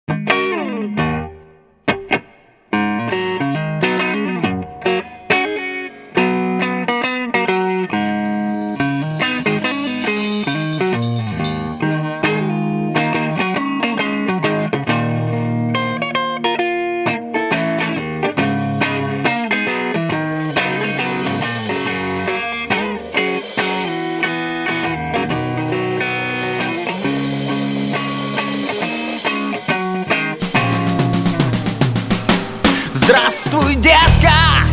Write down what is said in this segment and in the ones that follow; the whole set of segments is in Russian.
Здравствуй, детка!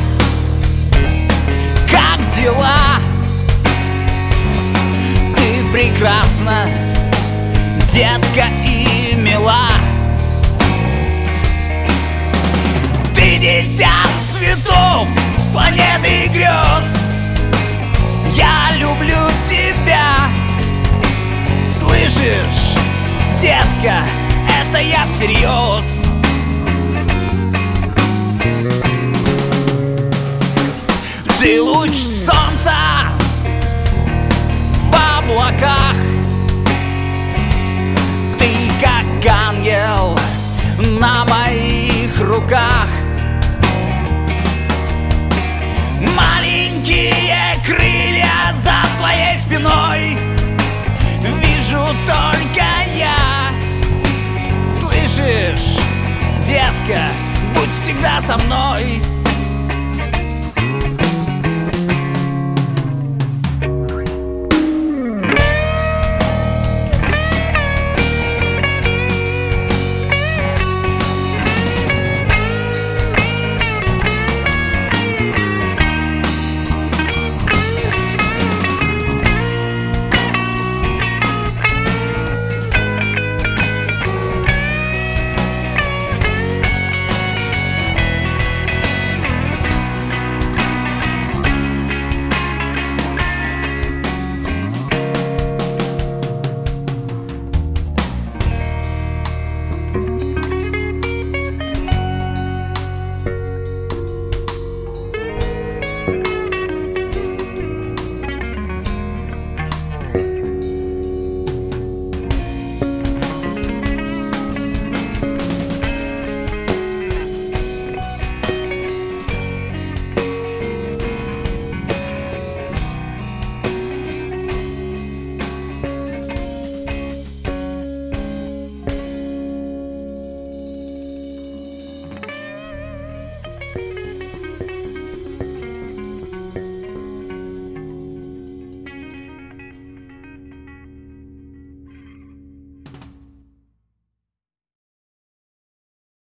Как дела? Ты прекрасна, детка, и мила. Ты дитя цветов, планеты и грез. Я люблю тебя. Слышишь, детка, это я всерьез. Ты луч солнца в облаках. Ты как ангел на моих руках. Маленькие крылья за твоей спиной вижу только я. Слышишь, детка, будь всегда со мной.